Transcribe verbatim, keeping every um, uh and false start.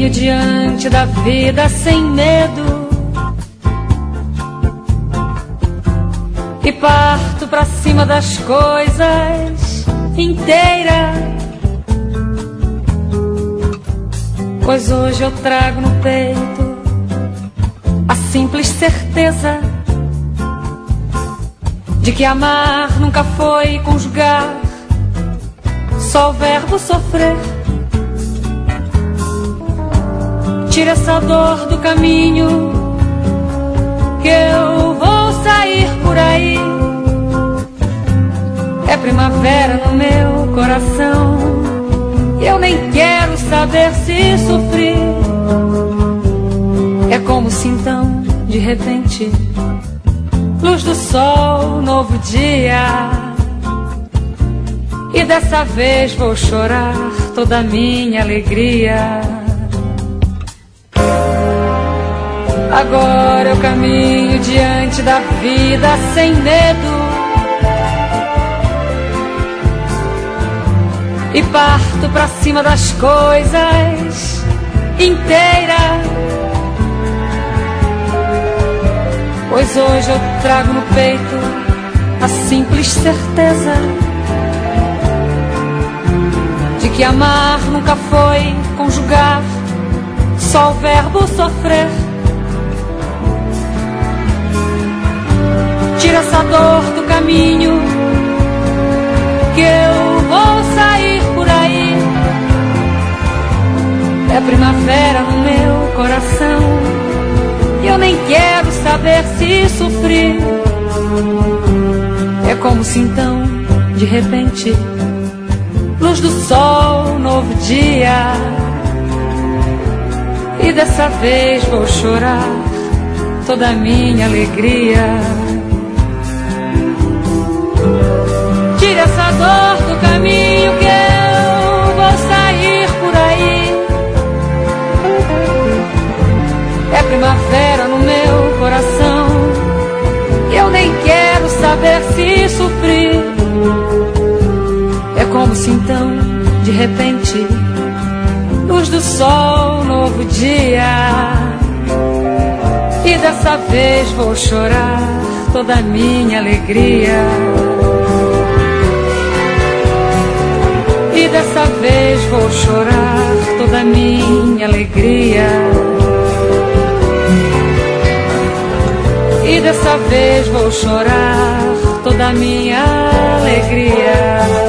caminho diante da vida sem medo e parto pra cima das coisas inteira, pois hoje eu trago no peito a simples certeza de que amar nunca foi conjugar só o verbo sofrer. Tira essa dor do caminho, que eu vou sair por aí. É primavera no meu coração e eu nem quero saber se sofri. É como se então, de repente, luz do sol, novo dia, e dessa vez vou chorar toda a minha alegria. Agora eu caminho diante da vida sem medo e parto pra cima das coisas inteira, pois hoje eu trago no peito a simples certeza de que amar nunca foi conjugar só o verbo sofrer. Tira essa dor do caminho, que eu vou sair por aí. É primavera no meu coração e eu nem quero saber se sofri. É como se então, de repente, luz do sol, novo dia, e dessa vez vou chorar toda a minha alegria. Tira essa dor do caminho, que eu vou sair por aí. É primavera no meu coração e eu nem quero saber se sofri. É como se então, de repente, luz do sol, novo dia, e dessa vez vou chorar toda a minha alegria. E dessa vez vou chorar toda a minha alegria. E dessa vez vou chorar toda a minha alegria.